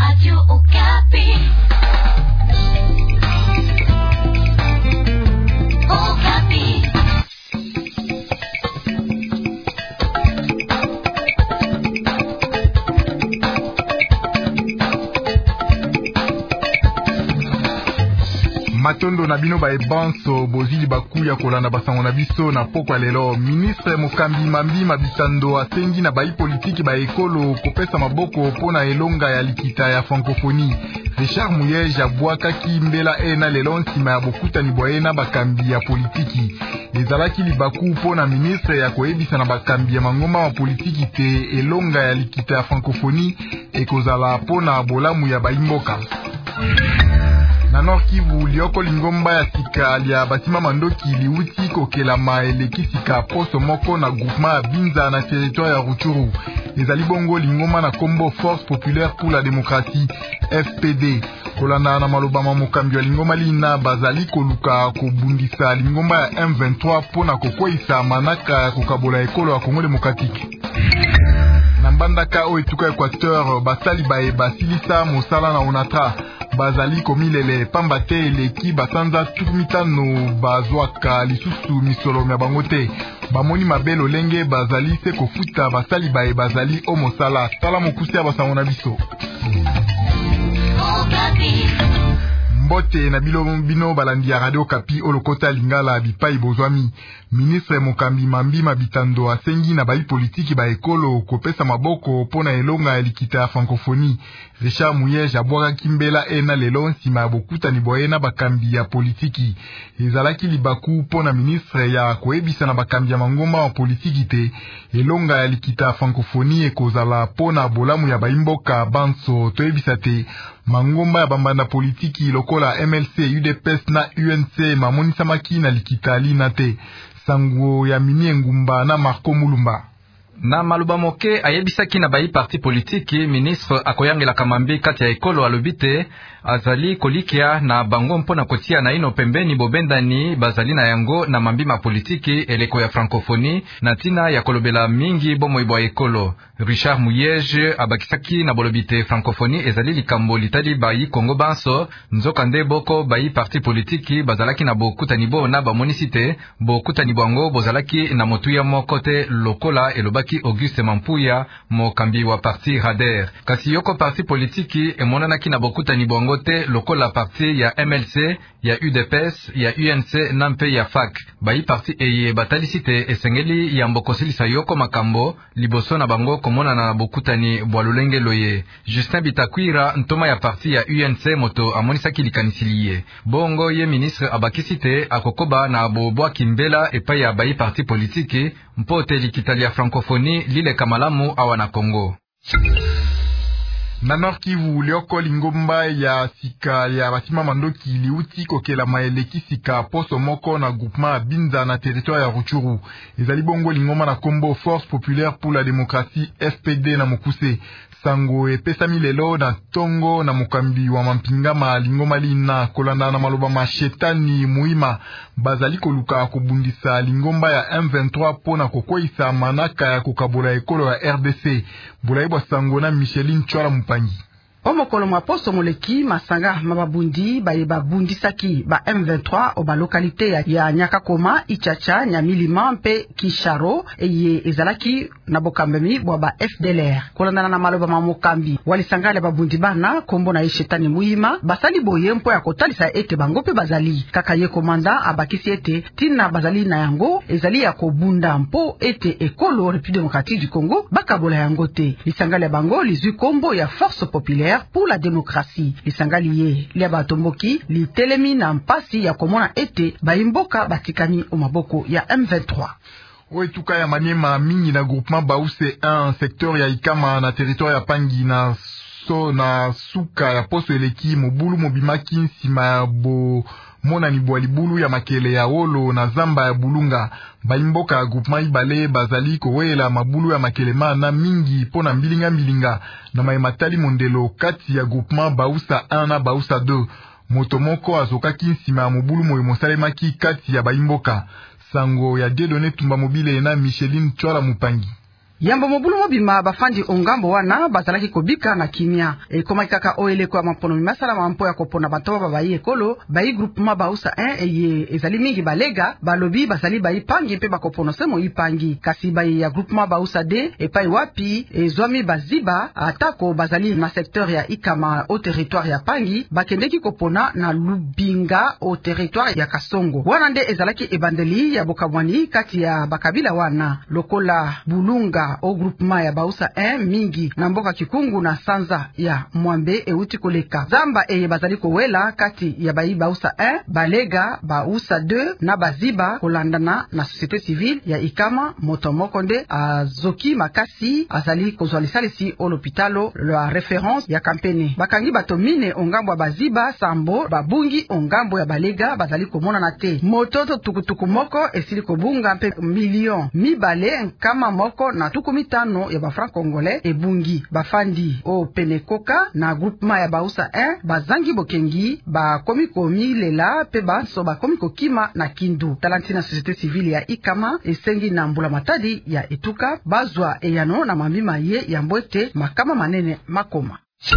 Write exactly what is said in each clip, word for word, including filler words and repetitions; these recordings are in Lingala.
Radio Okapi. Okapi. Matondo na bino ba ebanso bozili bakuya kolanda basango na biso na pokwa lelo. Ministre Mokambi Mambi Mabitando asengi na bai politiki ba ekolo kopesa maboko pona elonga ya likita ya francophonie. Richard Muyej abwakaki mbela ena lelo nsima ya bokutani bwaena bakambi ya politiki. Ezalaki libaku pona ministre ya koyebisa na bakambi ya mangomba wa politiki te elonga ya likita ya francophonie ekozala pona bolamu ya baimboka. Na Nord Kivu, lioko lingomba ya sika ya batima mandoki liuti kokelama eleki sika poso moko na groupement ya Binza na territoire ya Rutshuru. Ezali bongo lingoma na kombo Force Populaire pour la Démocratie F P D. Kolanda na maloba mokambi wa lingoma lina bazali koluka kobundisa lingomba ya M vingt-trois pona kokwisa manaka ya kokabola ekolo ya Congo Démocratique. Na mbandaka o etuka Equateur basali bae basilisa mosala na Onatra. Bazali komilele pambate eleki basanza tukumitano bazwaka lisusu misolo ya bangote. Bamoni mabelo lenge bazali se kofuta basali bae bazali o mosala. Tala mokusi ya basango na biso. Mbote na bilo bino balandi ya Radio Okapi olokota lingala bipai bozwami. Ministre Mokambi Mambi Mabitando asengi na bai politiki ba ekolo kopesa maboko pona elonga ya likita ya francophonie. Richard Muyej abwaka mbela ena lelo nsima ya bokutani bwaena bakambi ya politiki. Ezalaki libaku pona ministre ya koyebisa na bakambi ya mangomba wa politiki te elonga ya likita ya francophonie ekozala pona bolamu ya baimboka banso toyebisa te mangomba ya bambanda politiki lokola M L C, U D P S na U N C mamonisa maki na likita lina te. Sango ya mini ngumba na Marco Mulumba. Na maluba moke ayebisaki na bai parti politiki ministre akoyangela kamambi kati ya ekolo alobite azali kolikia na bango mpona kotia na ino pembeni bobendani bazali na yango na mambima politiki eleko ya francophonie na tina ya kolobela mingi bomoibwa ekolo. Richard Muyej abakisaki na bolobite francophonie ezali likambo litali bai Kongo banso nzoka nde boko bai parti politiki bazalaki na bokutani bo na bamonisite bokutani bwango bozalaki na motuya mokote lokola elobaki Auguste Mampuya mokambi wa parti Rader. Kasi yoko parti politiki emonanaki na bokutani bwango te lokola parti ya M L C, ya U D P S, ya U N C na mpe ya F A C. Bai parti eye batalisite esengeli ya mbokosilisa yoko makambo liboso na bango komona na bokutani bwalulenge loye. Justin Bitakwira ntoma ya parti ya U N C moto amonisaki likanisiliye. Bongo ye ministre abakisite akokoba na bobwa kimbela epa ya bai parti politiki mpote likitali ya francophonie lile kamalamu awa na Kongo. Na Nord Kivu, lioko lingomba ya sika ya batima mandoki liuti kokela maeleki sika poso moko na groupement Binza na territoire ya Rutshuru. Ezali bongo lingoma na kombo Force Populaire pour la Démocratie F P D na mokuse. Sango epesami lelo na tongo na mokambi wa mampingama lingoma lina kolanda na maloba mashetani muima bazali koluka kobundisa lingomba ya M vingt-trois pona kokwisa manaka ya kokabola ekolo ya R D C. Bulaibwa sango na Micheline Chwala Mpangi. Omokolo mwaposo moleki masanga mababundi baye babundisaki ba M vingt-trois o ba lokalite ya, ya Nyakakoma, Ichacha, Nyamilima mpe Kisharo eye ezalaki na bokambemi bwa ba F D L R. Kolanda na maloba mamokambi walisangale babundi bana kombo na shetani muima basali boye mpo ya kotalisa ete bango pe bazali kaka ye komanda abakisi ete tina bazali na yango ezali ya kobunda mpo ete ekolo République démocratique du Congo bakabola yango te. Lisangale bango lizu kombo ya Force Populaire pour la Démocratie. Lisangali ye liaba tomboki li telemi na mpasi ya komona ete baimboka batikani o maboko ya M vingt-trois. Oetuka ya Maniema mingi na groupement Bause un secteur ya Ikama na territoire ya Pangi na so na suka ya poso eleki mobulu mobimaki nsima ya bo mona ni bwalibulu ya makele ya Wolo na zamba ya Bulunga. Baimboka ya groupement ibale bazali kowela mabulu ya makele mana mingi pona mbilinga mbilinga na maimatali mondelo kati ya groupement Bausa un na Bausa deux. Motomoko azokaki nsima ya mobulu moyo mosalemaki kati ya baimboka. Sango ya Dedone Tumba Mobile na Micheline Chwala Mupangi. Yambo mobulu mobima bafandi ongambo wana bazalaki kobika na kimia. E koma kaka oele kwa mapono masala mampo ya kopona batoba babayi ekolo, bayi groupement bausa un eye ezali mingi balega, balobi bazali bayi pangi pe bakopono semo ipangi. Kasi bayi ya groupement bausa de epai wapi ezwami baziba atako bazali na secteur ya Ikama au territoire ya Pangi, bakendeki kopona na Lubinga au territoire ya Kasongo. Wana nde ezalaki ebandeli ya bokamwani kati ya bakabila wana. Lokola Bulunga au groupement ya bausa un mingi na mboka Kikungu na Sanza ya Mwambe euti koleka. Zamba eye bazali kowela kati ya bayi bausa un, balega bausa deux na baziba kolandana na société civile ya Ikama Motomokonde azoki makasi azali kozwalisalisi o l'hôpitalo la référence ya kampene. Bakangi batomine ongambo ya baziba sambo babungi ongambo ya balega bazali komona na te. Mototo tukutuku moko esili kobunga mpe million mibale nkama moko na tuku mitano ya bafranc congolais ebungi. Bafandi o penekoka na groupement ya bausa un bazangi bokengi bakomi komi lela pe banso bakomi kokima na kindu. Talantina société civile ya Ikama esengi na mbula matadi ya etuka bazwa eyano na mambima ye ya mbwete makama manene makoma.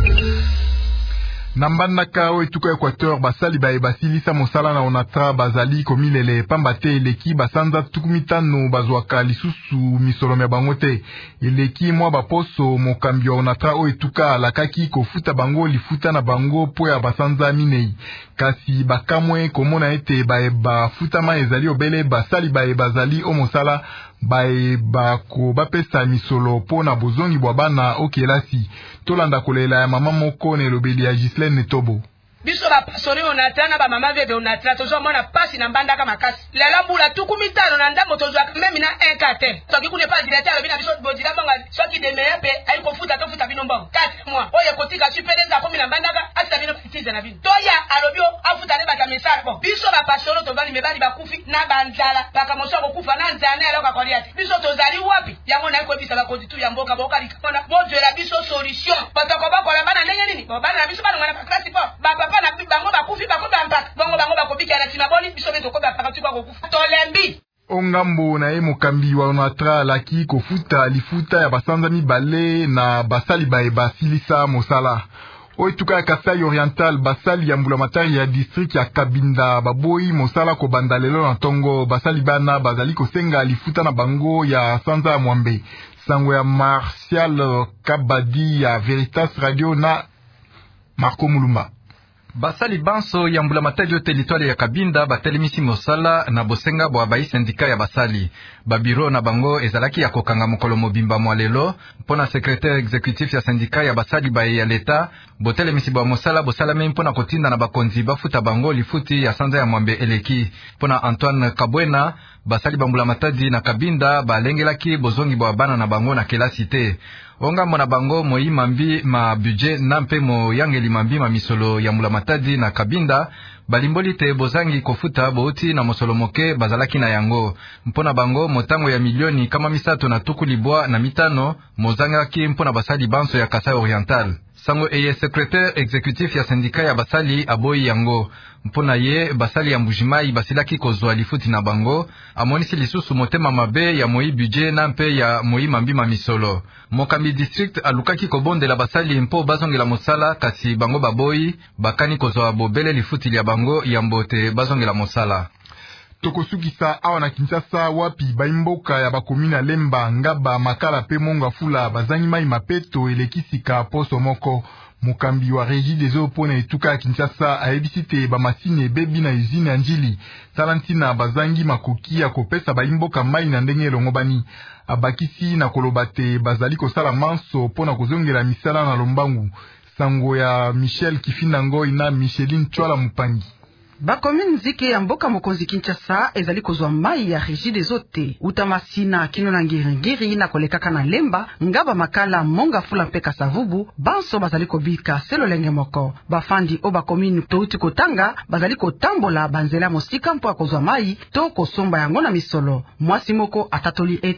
Nambandaka o etuka Equateur basali bae basilisa mosala na onatra bazali komilele pambate eleki basanza tukumitano bazwaka lisusu misolo ya bangote. Eleki mwa baposo mokambi wa onatra o etuka alakaki kofuta bango lifuta na bango po ya basanza minei. Kasi bakamwe komona ete bae bafuta ma ezali obele basali bae bazali o mosala bae bako bapesa misolo po na bozongi bwa bana okelasi. Tolanda kolela ya mama moko ne lobeli ya Gislaine Netobo. Biso ba pasori onatana ba mama bebe onatra tozo mona pasi na mbanda kama makasi. Lela bula tukumitano na ndamo tozo meme na un kate. Toki kune pas directeur bina biso bodira banga soki de meya pe ay ko futa to futa bino mbongo. quatre mois. Oye kotika supéreza komi na mbanda ka ata bino petize na bino. Toya alobio afuta ne baka misala bon. Biso ba pasori to bali mebali bakufi na banzala baka moso ko kufa na nzane aloka koliati. Biso tozali wapi? Yango na ko bisa ba konditu ya mboka boka likona. Mojo la biso solution. Patako ba kola bana ndenge nini? Ba bana biso bana mwana pa classe po. Ba papa na bango bakufi bakoba mpaka bango bango bakobika na tinaboni biso beto ko ba pakati kwa kokufa tolembi. Ongambo na ye mokambi wa onatra laki kofuta lifuta ya basanza mibale na basali bae basilisa mosala. O etuka ya Kasai Oriental basali ya mbula matari ya district ya Kabinda baboi mosala ko bandalelo na tongo basali bana bazali kosenga lifuta na bango ya sanza ya Mwambe. Sango ya Martial Kabadi ya Veritas Radio na Marco Mulumba. Basali banso ya mbula matadi yo territoire ya Kabinda batelemisi mosala na bosenga bwa bayi sindika ya basali. Babiro na bango ezalaki ya kokanga mokolo mobimba mwalelo mpona secrétaire exécutif ya sindika ya basali baye ya leta botelemisi bwa mosala bosalame mpona kotinda na bakonzi bafuta bango lifuti ya sanza ya Mwambe eleki. Mpona Antoine Kabwena basali bambula matadi na Kabinda balengelaki bozongi bwa bana na bango na kelasi te. Ongambo na bango moi mambi ma budget na mpe mo yangeli mambi ma misolo ya mbula matadi na Kabinda balimboli te bozangi kofuta bouti na mosolo moke bazalaki na yango. Mpona bango motango ya milioni kama misato na tuku libwa na mitano mozangaki mpona basali banso ya Kasai Oriental. Sango eye secrétaire exécutif ya sindika ya basali aboyi yango. Mpona ye basali ya Mbujimai basilaki kozwa lifuti na bango amonisi lisusu motema mabe ya moi budget na mpe ya moi mambi ma misolo. Mokambi district alukaki kobondela basali mpo bazongela mosala kasi bango baboyi bakani kozwa bobele lifuti ya bango ya mbote bazongela mosala. Tokosukisa awa na Kinshasa wapi baimboka ya bakomina Lemba Ngaba Makala pe Monga Fula bazangi mai mapeto elekisika poso moko. Mokambi wa Régie des eaux pona etuka ya Kinshasa aebisite ba masine bebi na usine ya Njili talantina bazangi makoki ya kopesa baimboka mai na ndenge elongobani. Abakisi na kolobate bazali kosala manso pona kozongela misala na lombangu. Sango ya Michel Kifinango ina Micheline Chwala Mupangi. Bakomine zike ya mboka mokonzi Kinshasa ezali kozwa mai ya Régie des eaux te. Utamasina kino na ngiri na kolekaka na Lemba Ngaba Makala Monga Fula mpe Kasavubu banso bazali kobika selo lenge moko. Bafandi o bakomine touti kotanga bazali kotambola banzela mosika mpo akozwa mai to kosomba yango na misolo. Mwasi moko atatoli ete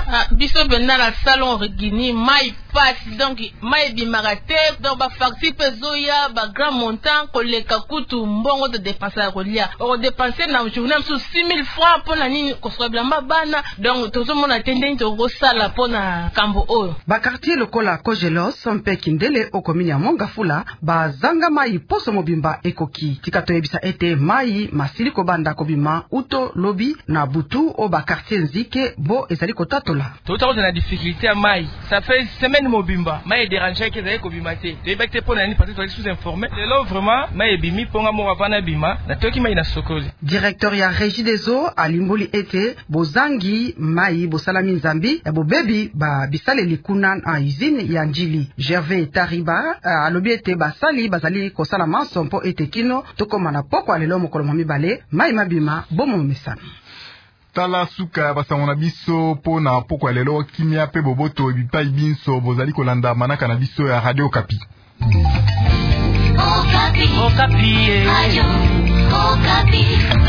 Ah, biso benda na salon regini mai passe donc mai bimarate donc ba facture pezoya ba grand montant koleka kutu mbongo de dépenser kolia o dépenser na journée sur six mille francs pour na nini ko so blamba bana donc tozo mona tendeni to go sala pona kambo oyo ba quartier lokola Kojelos mpe Kindele o komini ya Mongafula ba zanga mai poso mobimba ekoki tikato yebisa ete mai masili ko banda kobima uto lobi na butu o ba quartier Nzike bo ezali kotatola tota na difficulté à mai ça fait semaine mobimba mai déranger que ezali kobima te debekte pona ni peut-être sous informé lelo vraiment mai bimi ponga mo avana bima na toki mai na sokoli directeur ya régie des eaux alimboli ete bozangi mai bosalami nzambi ya bobebi ba bisale likuna na usine ya Njili Gervais Tariba alobi ete basali bazali kosala manso mpo ete kino tokoma na poko alelo mokolo mibale mai mabima bomo mesana tala suka basango na biso po na poko lelo kimia pe boboto bipai binso bozali kolanda manaka na biso ya Radio Okapi. Okapi. Okapi. Ayo. Okapi.